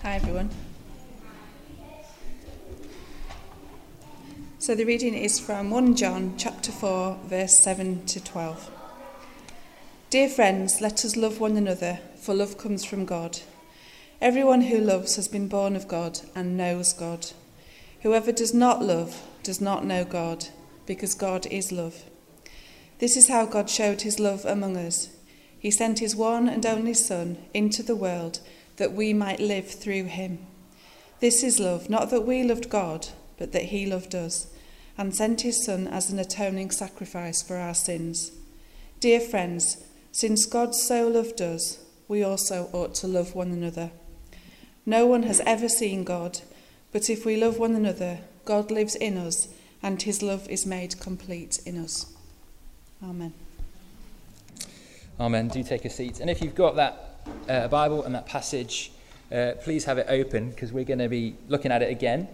Hi everyone. So the reading is from 1 John chapter 4 verse 7 to 12. Dear friends, let us love one another, for love comes from God. Everyone who loves has been born of God and knows God. Whoever does not love does not know God, because God is love. This is how God showed his love among us. He sent his one and only Son into the world that we might live through him. This is love, not that we loved God, but that he loved us, and sent his Son as an atoning sacrifice for our sins. Dear friends, since God so loved us, we also ought to love one another. No one has ever seen God, but if we love one another, God lives in us, and his love is made complete in us. Amen. Amen. Do take a seat. And if you've got that Bible and that passage, please have it open, because we're going to be looking at it again.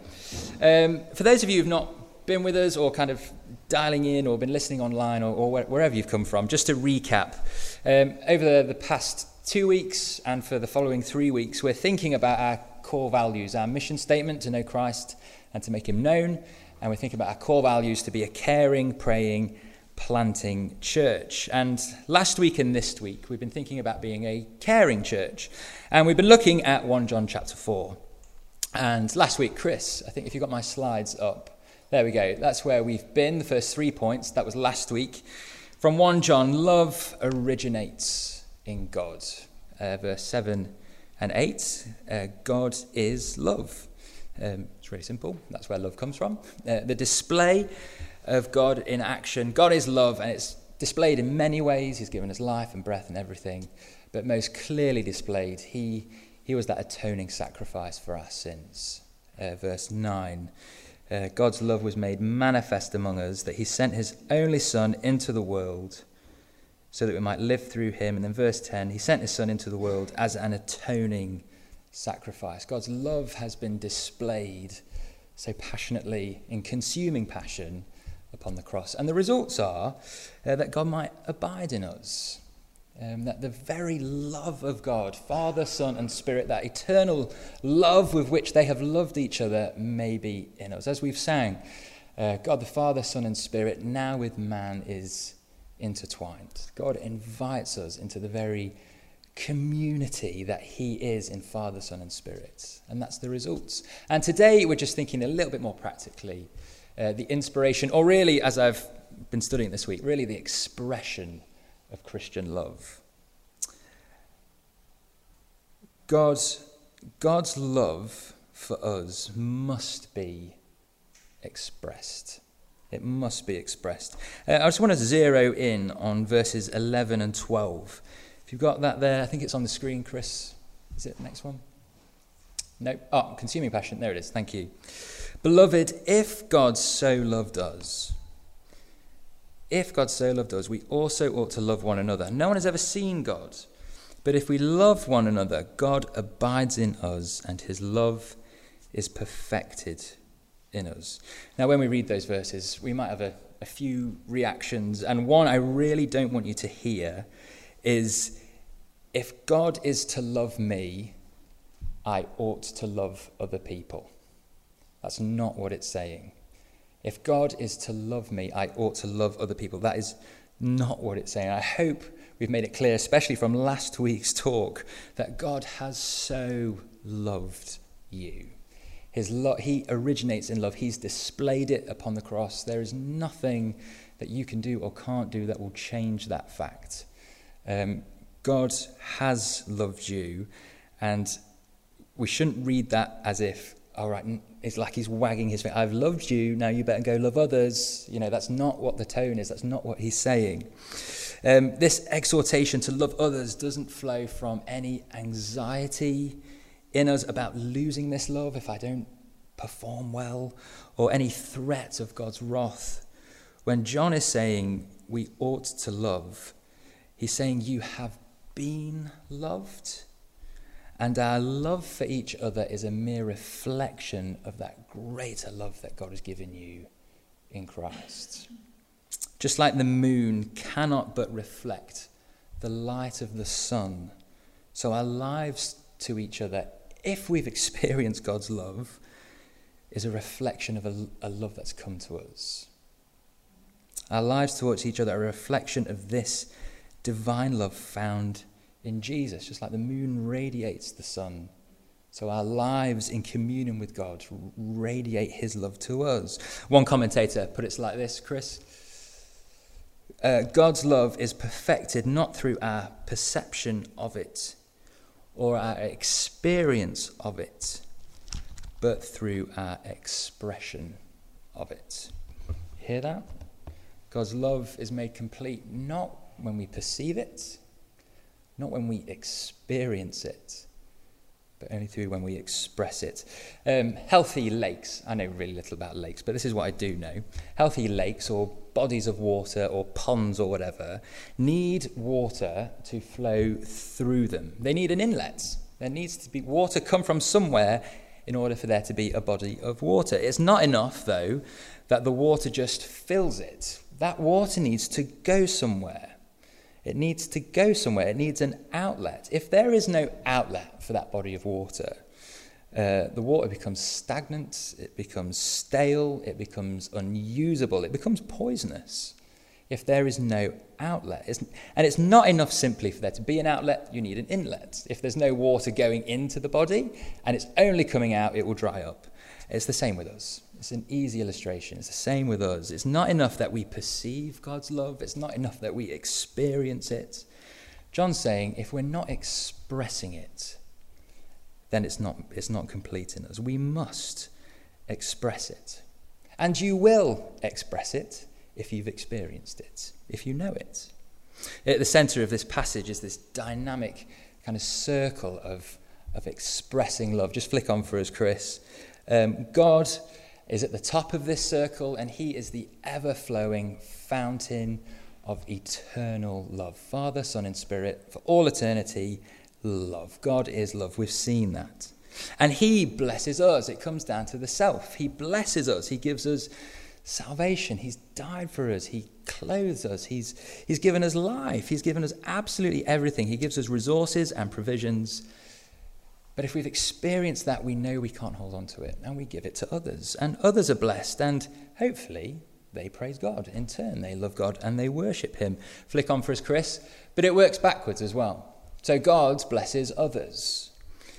For those of you who've not been with us or kind of dialing in or been listening online or wherever you've come from, just to recap, over the past 2 weeks and for the following 3 weeks, we're thinking about our core values, our mission statement to know Christ and to make him known. And we're thinking about our core values to be a caring, praying, planting church. And last week and this week we've been thinking about being a caring church, and we've been looking at 1 John chapter 4. And last week, Chris, I think if you've got my slides up, there we go, that's where we've been. The first 3 points, that was last week. From 1 John, love originates in God. Verse 7 and 8, God is love. It's really simple, that's where love comes from. The display of God in action. God is love, and it's displayed in many ways. He's given us life and breath and everything, but most clearly displayed, he was that atoning sacrifice for our sins. Verse 9, God's love was made manifest among us, that he sent his only Son into the world so that we might live through him. And then verse 10, he sent his Son into the world as an atoning sacrifice. God's love has been displayed so passionately, in consuming passion, upon the cross. And the results are that God might abide in us. That the very love of God, Father, Son and Spirit, that eternal love with which they have loved each other, may be in us. As we've sang, God the Father, Son and Spirit, now with man is intertwined. God invites us into the very community that he is in Father, Son and Spirit. And that's the results. And today we're just thinking a little bit more practically, the inspiration, or really, as I've been studying this week, really the expression of Christian love. God's love for us must be expressed. It must be expressed. I just want to zero in on verses 11 and 12. If you've got that there, I think it's on the screen, Chris. Is it the next one? No. Oh, consuming passion. There it is. Thank you. Beloved, if God so loved us, we also ought to love one another. No one has ever seen God, but if we love one another, God abides in us, and his love is perfected in us. Now, when we read those verses, we might have a few reactions, and one I really don't want you to hear is, if God is to love me, I ought to love other people. That's not what it's saying. If God is to love me, I ought to love other people. That is not what it's saying. I hope we've made it clear, especially from last week's talk, that God has so loved you. He originates in love. He's displayed it upon the cross. There is nothing that you can do or can't do that will change that fact. God has loved you, and we shouldn't read that as if, all right, it's like he's wagging his finger. I've loved you, now you better go love others. You know, that's not what the tone is. That's not what he's saying. This exhortation to love others doesn't flow from any anxiety in us about losing this love if I don't perform well, or any threat of God's wrath. When John is saying we ought to love, he's saying you have been loved. And our love for each other is a mere reflection of that greater love that God has given you in Christ. Just like the moon cannot but reflect the light of the sun, so our lives to each other if we've experienced God's love, is a reflection of a love that's come to us. Our lives towards each other are a reflection of this divine love found in Jesus, just like the moon radiates the sun. So our lives in communion with God radiate his love to us. One commentator put it like this, Chris. God's love is perfected not through our perception of it or our experience of it, but through our expression of it. Hear that? God's love is made complete not when we perceive it, not when we experience it, but only through when we express it. Healthy lakes, I know really little about lakes, but this is what I do know. Healthy lakes or bodies of water or ponds or whatever need water to flow through them. They need an inlet. There needs to be water come from somewhere in order for there to be a body of water. It's not enough, though, that the water just fills it. That water needs to go somewhere. It needs to go somewhere. It needs an outlet. If there is no outlet for that body of water, the water becomes stagnant, it becomes stale, it becomes unusable, it becomes poisonous. If there is no outlet. And it's not enough simply for there to be an outlet, you need an inlet. If there's no water going into the body and it's only coming out, it will dry up. It's the same with us. It's an easy illustration. It's the same with us. It's not enough that we perceive God's love. It's not enough that we experience it. John's saying if we're not expressing it, then it's not complete in us. We must express it. And you will express it if you've experienced it, if you know it. At the centre of this passage is this dynamic kind of circle of expressing love. Just flick on for us, Chris. God is at the top of this circle, and he is the ever-flowing fountain of eternal love. Father, Son, and Spirit, for all eternity, love. God is love. We've seen that. And he blesses us. It comes down to the self. He blesses us. He gives us salvation. He's died for us. He clothes us. He's given us life. He's given us absolutely everything. He gives us resources and provisions. But if we've experienced that, we know we can't hold on to it, and we give it to others. And others are blessed, and hopefully they praise God. In turn, they love God and they worship him. Flick on for us, Chris. But it works backwards as well. So God blesses others.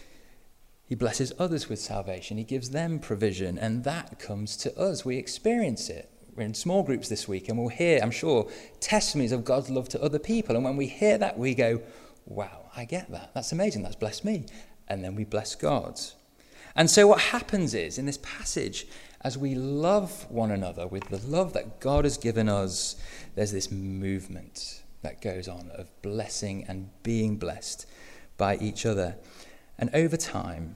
He blesses others with salvation. He gives them provision, and that comes to us. We experience it. We're in small groups this week, and we'll hear, I'm sure, testimonies of God's love to other people. And when we hear that, we go, wow, I get that. That's amazing. That's blessed me. And then we bless God. And so what happens is, in this passage, as we love one another with the love that God has given us, there's this movement that goes on of blessing and being blessed by each other. And over time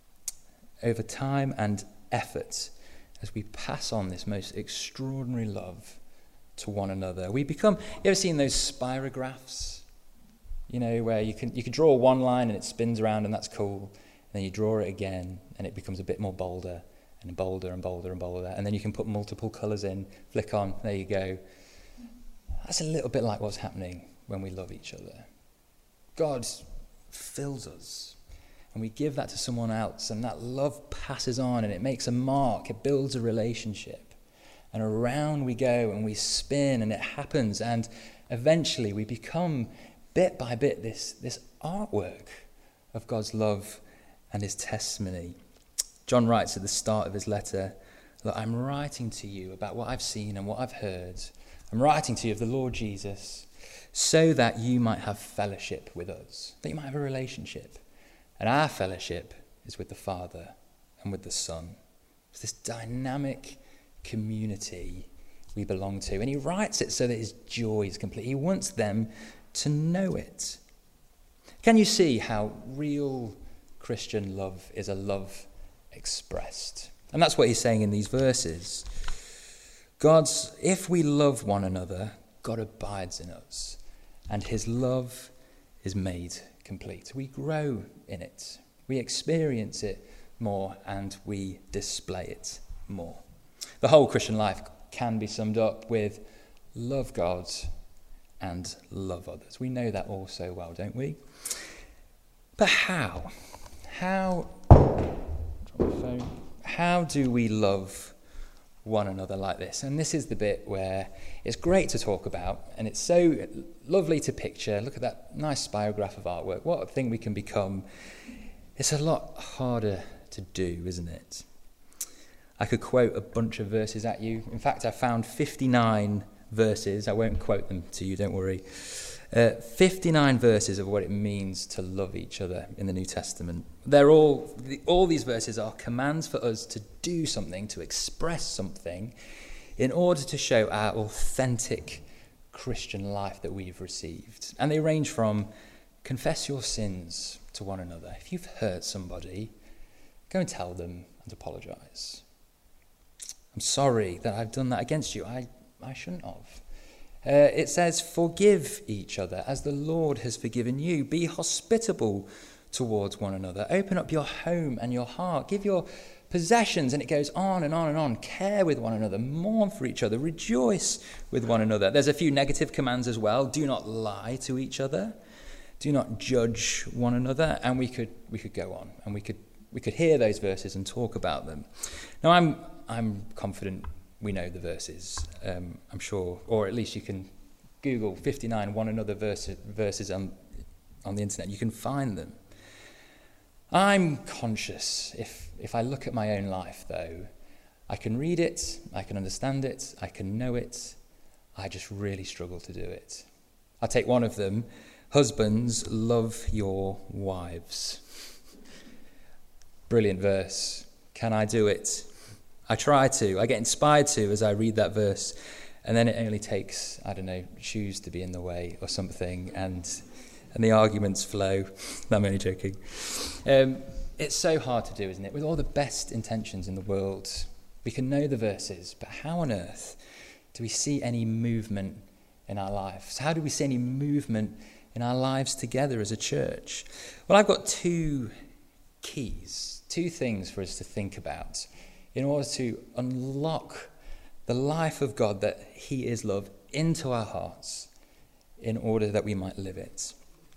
and effort, as we pass on this most extraordinary love to one another, we become, you ever seen those spirographs? You know, where you can draw one line and it spins around and that's cool. And then you draw it again and it becomes a bit more bolder and bolder and bolder and bolder. And then you can put multiple colours in, flick on, there you go. That's a little bit like what's happening when we love each other. God fills us and we give that to someone else, and that love passes on and it makes a mark, it builds a relationship. And around we go and we spin and it happens, and eventually we become bit by bit this artwork of God's love and his testimony. John writes at the start of his letter, "Look, I'm writing to you about what I've seen and what I've heard. I'm writing to you of the Lord Jesus so that you might have fellowship with us, that you might have a relationship. And our fellowship is with the Father and with the Son." It's this dynamic community we belong to. And he writes it so that his joy is complete. He wants them to know it. Can you see how real Christian love is a love expressed? And that's what he's saying in these verses. If we love one another, God abides in us, and his love is made complete. We grow in it. We experience it more, and we display it more. The whole Christian life can be summed up with love God and love others. We know that all so well, don't we? But how? How do we love one another like this? And this is the bit where it's great to talk about, and it's so lovely to picture. Look at that nice spirograph of artwork. What a thing we can become. It's a lot harder to do, isn't it? I could quote a bunch of verses at you. In fact, I found 59 verses. I won't quote them to you, don't worry. 59 verses of what it means to love each other in the New Testament. They're all these verses are commands for us to do something, to express something, in order to show our authentic Christian life that we've received. And they range from confess your sins to one another. If you've hurt somebody, go and tell them and apologise. I'm sorry that I've done that against you. I shouldn't have. It says, forgive each other as the Lord has forgiven you. Be hospitable towards one another. Open up your home and your heart. Give your possessions, and it goes on and on and on. Care with one another. Mourn for each other. Rejoice with one another. There's a few negative commands as well. Do not lie to each other. Do not judge one another. And we could go on, and we could hear those verses and talk about them. Now, I'm confident we know the verses, I'm sure, or at least you can Google 59 one another verses on the internet. You can find them. I'm conscious, if I look at my own life, though, I can read it, I can understand it, I can know it, I just really struggle to do it. I'll take one of them. Husbands, love your wives. Brilliant verse. Can I do it? I try to. I get inspired to as I read that verse. And then it only takes, shoes to be in the way or something. And the arguments flow. I'm only joking. It's so hard to do, isn't it? With all the best intentions in the world. We can know the verses. But how on earth do we see any movement in our lives? How do we see any movement in our lives together as a church? Well, I've got two keys, two things for us to think about in order to unlock the life of God, that he is love, into our hearts in order that we might live it.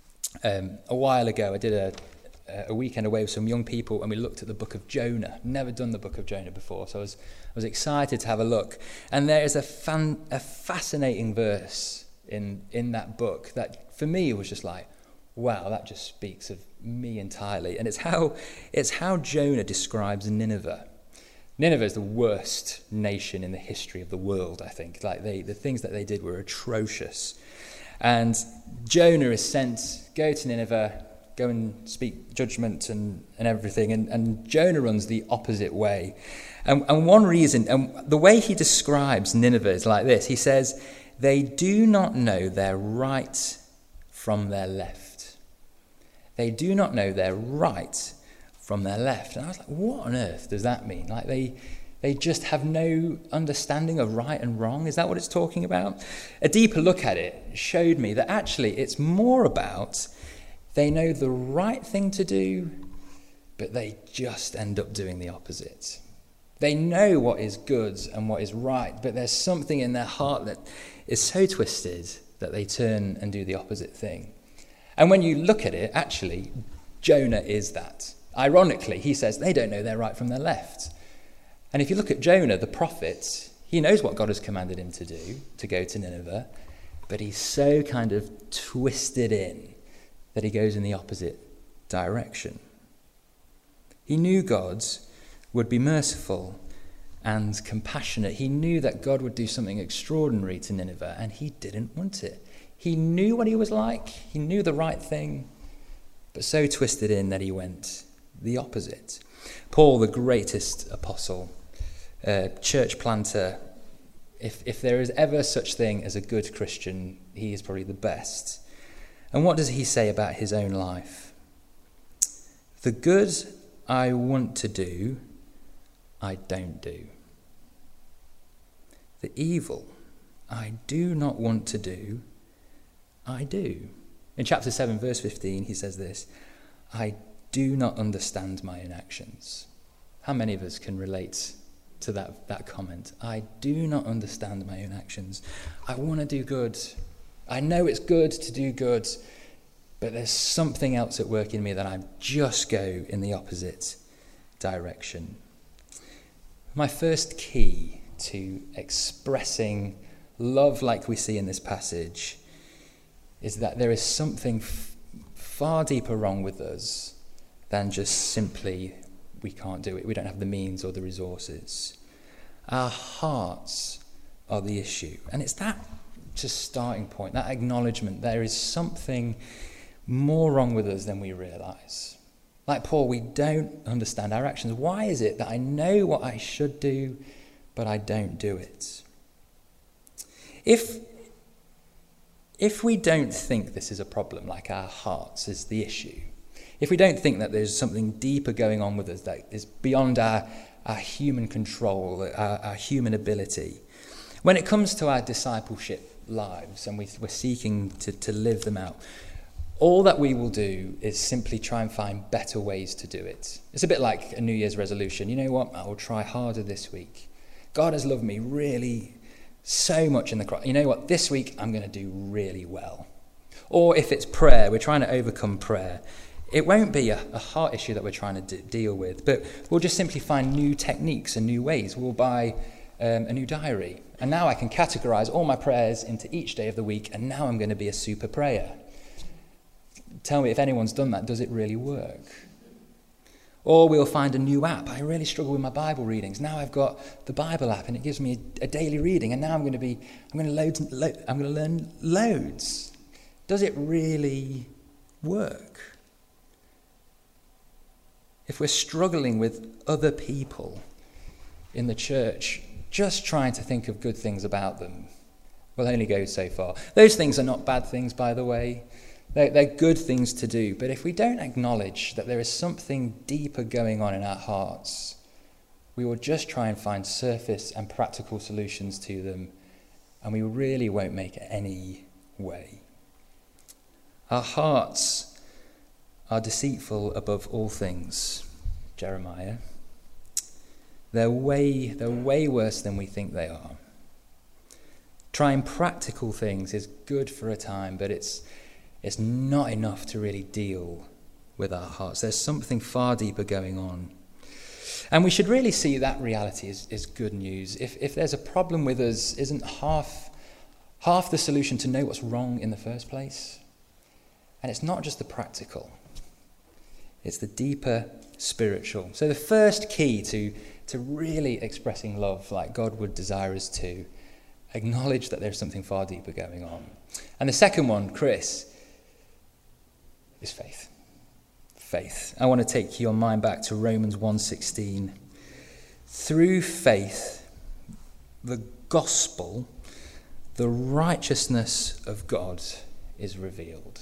A while ago, I did a weekend away with some young people, and we looked at the book of Jonah. Never done the book of Jonah before, so I was excited to have a look. And there is a fascinating verse in that book that for me was just like, wow, that just speaks of me entirely. And it's how Jonah describes Nineveh. Nineveh is the worst nation in the history of the world, I think. Like the things that they did were atrocious. And Jonah is sent, go to Nineveh, go and speak judgment and everything. And Jonah runs the opposite way. And one reason, and the way he describes Nineveh is like this. He says, they do not know their right from their left. They do not know their right from their left. And I was like, what on earth does that mean? Like they just have no understanding of right and wrong? Is that what it's talking about? A deeper look at it showed me that actually it's more about they know the right thing to do, but they just end up doing the opposite. They know what is good and what is right, but there's something in their heart that is so twisted that they turn and do the opposite thing. And when you look at it, actually, Jonah is that. Ironically, he says they don't know their right from their left. And if you look at Jonah, the prophet, he knows what God has commanded him to do, to go to Nineveh, but he's so kind of twisted in that he goes in the opposite direction. He knew God would be merciful and compassionate. He knew that God would do something extraordinary to Nineveh, and he didn't want it. He knew what he was like. He knew the right thing, but so twisted in that he went the opposite. Paul, the greatest apostle, church planter, if there is ever such thing as a good Christian, he is probably the best. And what does he say about his own life? The good I want to do, I don't do. The evil I do not want to do, I do. In chapter 7, verse 15, he says this, I do not understand my own actions. How many of us can relate to that comment? I do not understand my own actions. I want to do good. I know it's good to do good, but there's something else at work in me that I just go in the opposite direction. My first key to expressing love like we see in this passage is that there is something far deeper wrong with us than just simply we can't do it. We don't have the means or the resources. Our hearts are the issue. And it's that just starting point, that acknowledgement there is something more wrong with us than we realise. Like Paul, we don't understand our actions. Why is it that I know what I should do, but I don't do it? If we don't think this is a problem, like our hearts is the issue, if we don't think that there's something deeper going on with us that is beyond our human control, our human ability, when it comes to our discipleship lives and we're seeking to live them out, all that we will do is simply try and find better ways to do it. It's a bit like a New Year's resolution. You know what? I will try harder this week. God has loved me really so much in the cross. You know what? This week I'm going to do really well. Or if it's prayer, we're trying to overcome prayer. It won't be a heart issue that we're trying to deal with, but we'll just simply find new techniques and new ways. We'll buy a new diary. And now I can categorize all my prayers into each day of the week, and now I'm going to be a super prayer. Tell me if anyone's done that, does it really work? Or we'll find a new app. I really struggle with my Bible readings. Now I've got the Bible app and it gives me a daily reading, and now I'm going to learn loads. Does it really work? If we're struggling with other people in the church, just trying to think of good things about them will only go so far. Those things are not bad things, by the way. They're good things to do. But if we don't acknowledge that there is something deeper going on in our hearts, we will just try and find surface and practical solutions to them, and we really won't make it any way. Our hearts are deceitful above all things, Jeremiah. They're way worse than we think they are. Trying practical things is good for a time, but it's not enough to really deal with our hearts. There's something far deeper going on. And we should really see that reality as good news. If there's a problem with us, isn't half the solution to know what's wrong in the first place? And it's not just the practical. It's the deeper spiritual. So the first key to really expressing love like God would desire us to, acknowledge that there's something far deeper going on. And the second one, Chris, is faith. Faith. I want to take your mind back to Romans 1:16. Through faith, the gospel, the righteousness of God is revealed.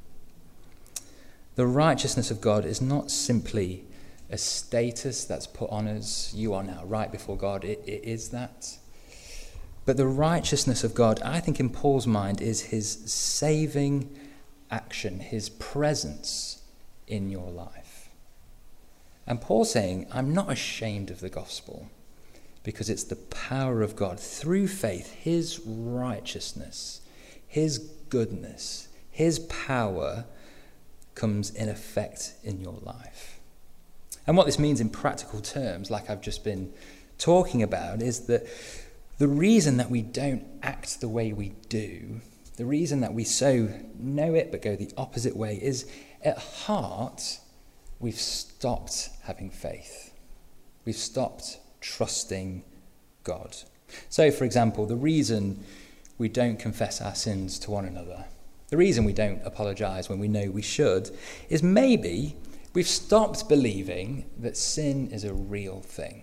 The righteousness of God is not simply a status that's put on us. You are now right before God. It is that. But the righteousness of God, I think in Paul's mind, is his saving action, his presence in your life. And Paul's saying, I'm not ashamed of the gospel because it's the power of God through faith, his righteousness, his goodness, his power comes in effect in your life. And what this means in practical terms, like I've just been talking about, is that the reason that we don't act the way we do, the reason that we so know it but go the opposite way, is at heart we've stopped having faith. We've stopped trusting God. So, for example, the reason we don't confess our sins to one another, the reason we don't apologise when we know we should, is maybe we've stopped believing that sin is a real thing.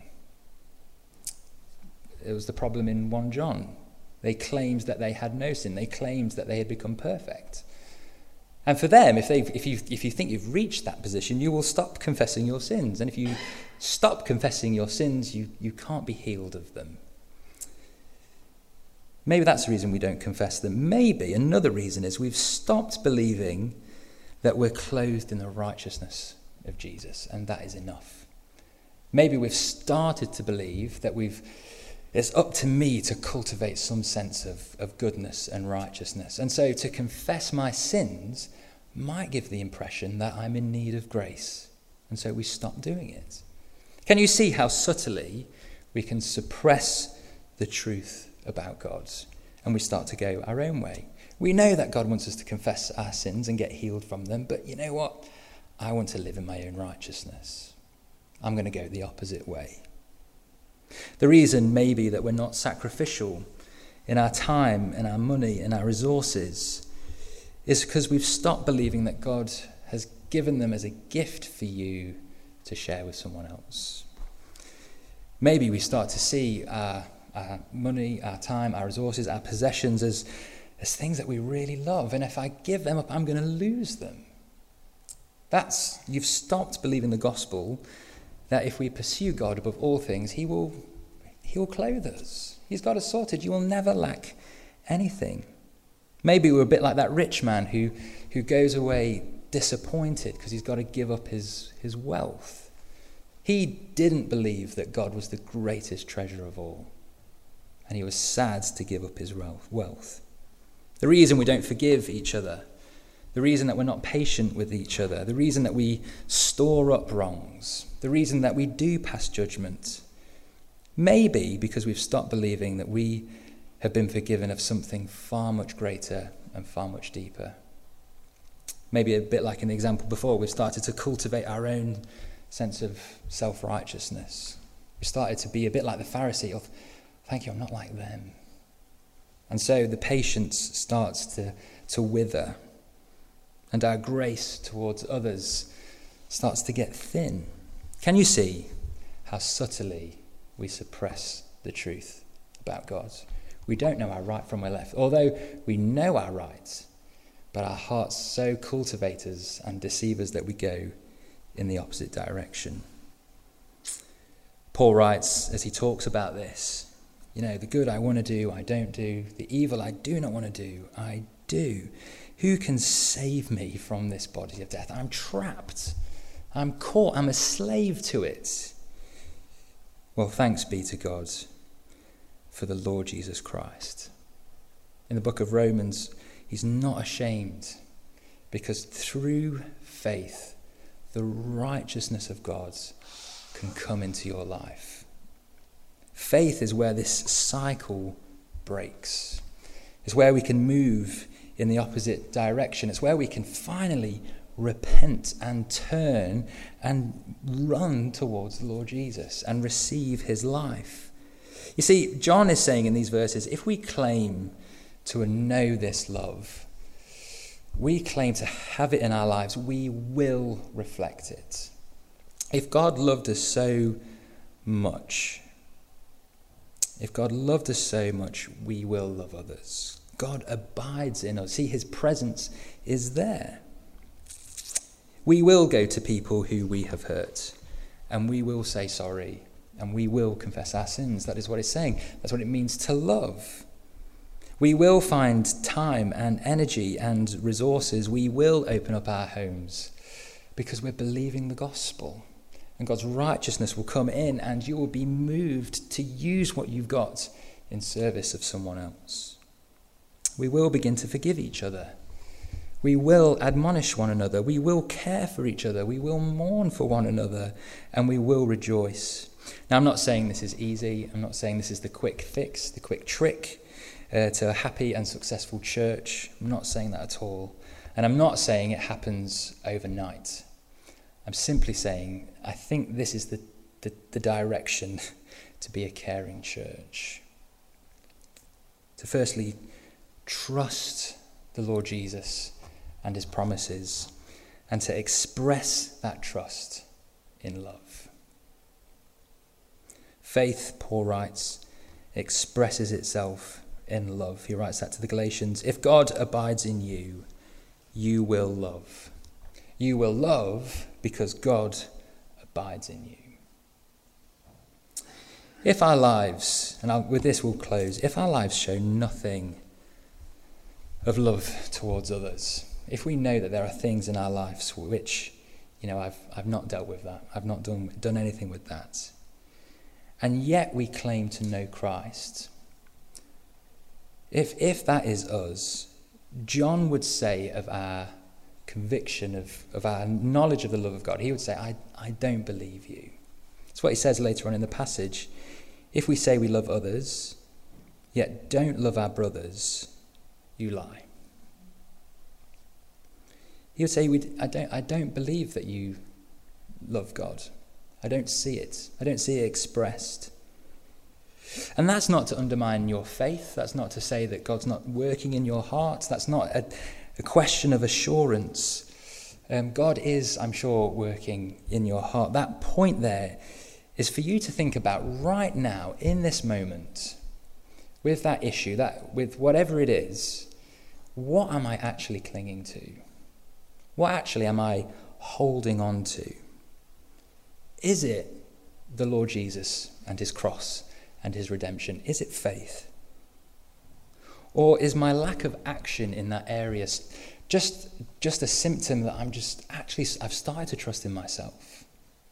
It was the problem in 1 John. They claimed that they had no sin. They claimed that they had become perfect. And for them, if you think you've reached that position, you will stop confessing your sins. And if you stop confessing your sins, you can't be healed of them. Maybe that's the reason we don't confess them. Maybe another reason is we've stopped believing that we're clothed in the righteousness of Jesus, and that is enough. Maybe we've started to believe that it's up to me to cultivate some sense of goodness and righteousness. And so to confess my sins might give the impression that I'm in need of grace, and so we stop doing it. Can you see how subtly we can suppress the truth about God and we start to go our own way? We know that God wants us to confess our sins and get healed from them, but you know what? I want to live in my own righteousness. I'm going to go the opposite way. The reason may be that we're not sacrificial in our time and our money and our resources is because we've stopped believing that God has given them as a gift for you to share with someone else. Maybe we start to see our money, our time, our resources, our possessions as things that we really love. And if I give them up, I'm going to lose them. You've stopped believing the gospel that if we pursue God above all things, he will clothe us. He's got us sorted. You will never lack anything. Maybe we're a bit like that rich man who goes away disappointed because he's got to give up his wealth. He didn't believe that God was the greatest treasure of all, and he was sad to give up his wealth. The reason we don't forgive each other, the reason that we're not patient with each other, the reason that we store up wrongs, the reason that we do pass judgment, may be because we've stopped believing that we have been forgiven of something far much greater and far much deeper. Maybe a bit like in the example before, we've started to cultivate our own sense of self-righteousness. We started to be a bit like the Pharisee of, thank you, I'm not like them. And so the patience starts to wither, and our grace towards others starts to get thin. Can you see how subtly we suppress the truth about God? We don't know our right from our left, although we know our right, but our hearts so cultivate us and deceive us that we go in the opposite direction. Paul writes, as he talks about this, the good I want to do, I don't do. The evil I do not want to do, I do. Who can save me from this body of death? I'm trapped. I'm caught. I'm a slave to it. Well, thanks be to God for the Lord Jesus Christ. In the book of Romans, he's not ashamed, because through faith, the righteousness of God can come into your life. Faith is where this cycle breaks. It's where we can move in the opposite direction. It's where we can finally repent and turn and run towards the Lord Jesus and receive his life. You see, John is saying in these verses, if we claim to know this love, we claim to have it in our lives, we will reflect it. If God loved us so much, we will love others. God abides in us. See, his presence is there. We will go to people who we have hurt, and we will say sorry, and we will confess our sins. That is what it's saying. That's what it means to love. We will find time and energy and resources. We will open up our homes because we're believing the gospel. And God's righteousness will come in, and you will be moved to use what you've got in service of someone else. We will begin to forgive each other. We will admonish one another. We will care for each other. We will mourn for one another, and we will rejoice. Now, I'm not saying this is easy. I'm not saying this is the quick fix, the quick trick to a happy and successful church. I'm not saying that at all. And I'm not saying it happens overnight. I'm simply saying I think this is the direction to be a caring church. To firstly trust the Lord Jesus and his promises, and to express that trust in love. Faith, Paul writes, expresses itself in love. He writes that to the Galatians. If God abides in you, you will love. You will love because God abides in you. If our lives, and with this we'll close, if our lives show nothing of love towards others, if we know that there are things in our lives which, I've not dealt with that, I've not done anything with that, and yet we claim to know Christ, if that is us, John would say of our conviction of our knowledge of the love of God, he would say, I don't believe you. That's what he says later on in the passage. If we say we love others, yet don't love our brothers, you lie. He would say, I don't believe that you love God. I don't see it. I don't see it expressed. And that's not to undermine your faith. That's not to say that God's not working in your heart. That's not a question of assurance. God is, I'm sure, working in your heart. That point there is for you to think about right now, in this moment, with that issue, with whatever it is, what am I actually clinging to? What actually am I holding on to? Is it the Lord Jesus and his cross and his redemption? Is it faith? Or is my lack of action in that area just a symptom that I've started to trust in myself?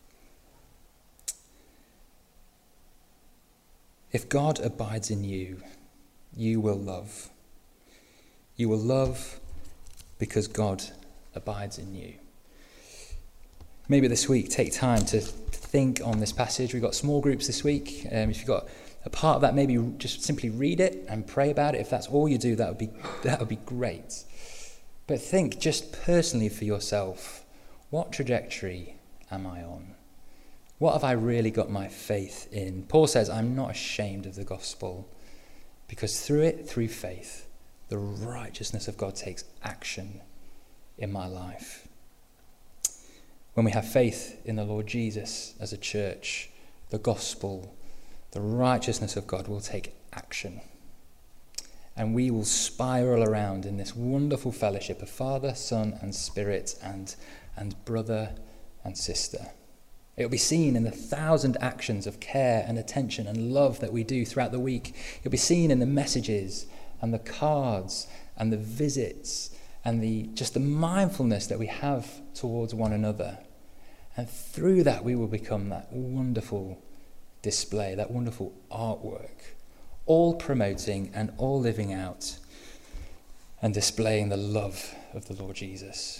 If God abides in you, you will love. You will love because God abides in you. Maybe this week take time to think on this passage. We've got small groups this week. If you've got a part of that, maybe just simply read it and pray about it. If that's all you do, that would be great. But think just personally for yourself, what trajectory am I on? What have I really got my faith in? Paul says, I'm not ashamed of the gospel, because through faith, the righteousness of God takes action in my life. When we have faith in the Lord Jesus as a church, the gospel, the righteousness of God will take action. And we will spiral around in this wonderful fellowship of Father, Son, and Spirit, and brother and sister. It will be seen in the 1,000 actions of care and attention and love that we do throughout the week. It will be seen in the messages and the cards and the visits and just the mindfulness that we have towards one another. And through that, we will become that wonderful display, that wonderful artwork, all promoting and all living out and displaying the love of the Lord Jesus.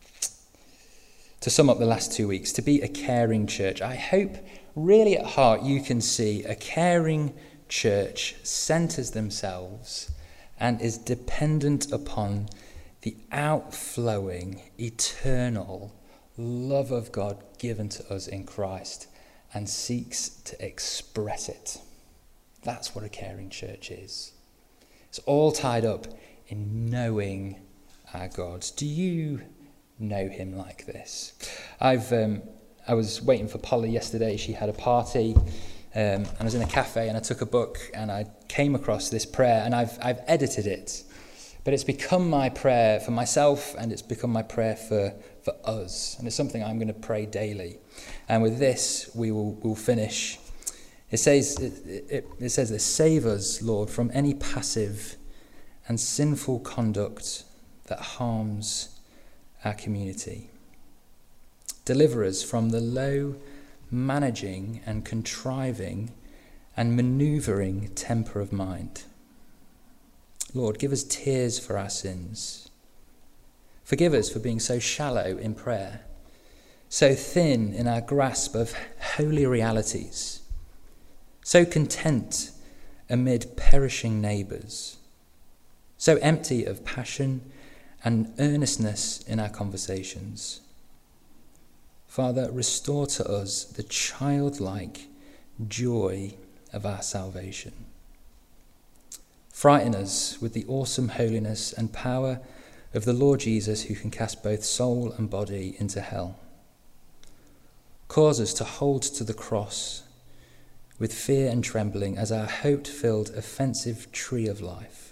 To sum up the last 2 weeks, to be a caring church, I hope really at heart you can see a caring church centres themselves and is dependent upon the outflowing, eternal love of God given to us in Christ and seeks to express it. That's what a caring church is. It's all tied up in knowing our God. Do you know him like this? I was waiting for Polly yesterday. She had a party, and I was in a cafe and I took a book and I came across this prayer, and I've edited it, but it's become my prayer for myself and it's become my prayer for us, and it's something I'm going to pray daily. And with this we'll finish. It says this: save us, Lord, from any passive and sinful conduct that harms our community. Deliver us from the low, managing and contriving and manoeuvring temper of mind. Lord, give us tears for our sins. Forgive us for being so shallow in prayer, so thin in our grasp of holy realities, so content amid perishing neighbours, so empty of passion and earnestness in our conversations. Father, restore to us the childlike joy of our salvation. Frighten us with the awesome holiness and power of the Lord Jesus, who can cast both soul and body into hell. Cause us to hold to the cross with fear and trembling as our hope-filled, offensive tree of life.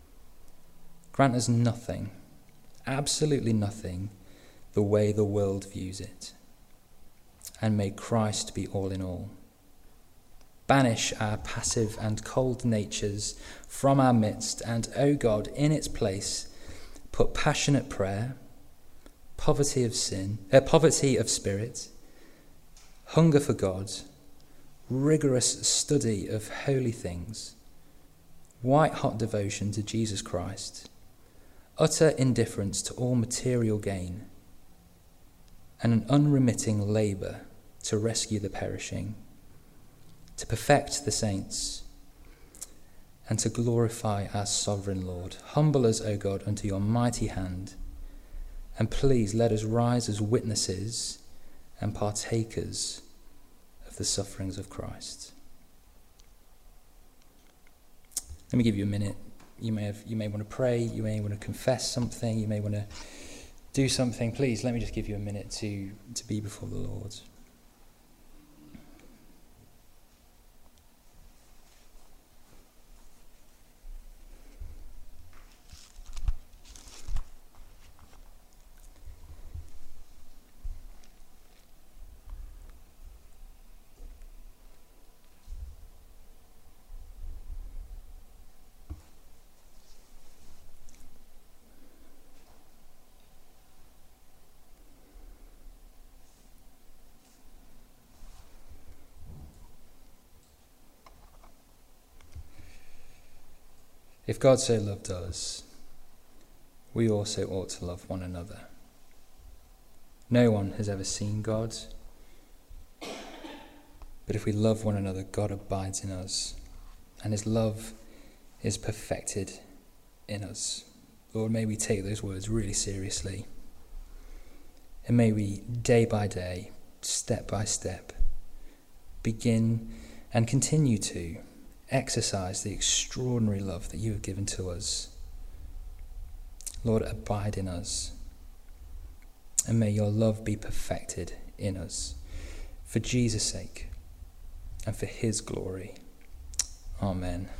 Grant us nothing, absolutely nothing, the way the world views it. And may Christ be all in all. Banish our passive and cold natures from our midst, and, O God, in its place, put passionate prayer, poverty of spirit, hunger for God, rigorous study of holy things, white-hot devotion to Jesus Christ, utter indifference to all material gain, and an unremitting labour to rescue the perishing, to perfect the saints, and to glorify our sovereign Lord. Humble us, O God, unto your mighty hand, and please let us rise as witnesses and partakers of the sufferings of Christ. Let me give you a minute. You may want to pray, you may want to confess something, you may want to do something. Please, let me just give you a minute to be before the Lord. If God so loved us, we also ought to love one another. No one has ever seen God, but if we love one another, God abides in us, and his love is perfected in us. Lord, may we take those words really seriously, and may we, day by day, step by step, begin and continue to exercise the extraordinary love that you have given to us. Lord, abide in us, and may your love be perfected in us, for Jesus' sake and for his glory. Amen.